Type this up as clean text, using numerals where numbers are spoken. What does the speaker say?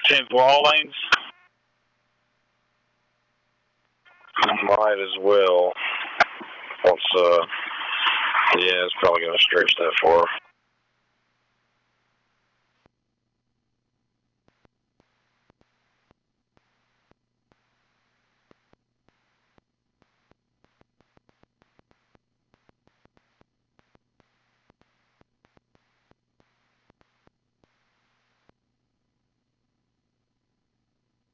10 for all lanes? Might as well. Once, yeah, it's probably going to stretch that far.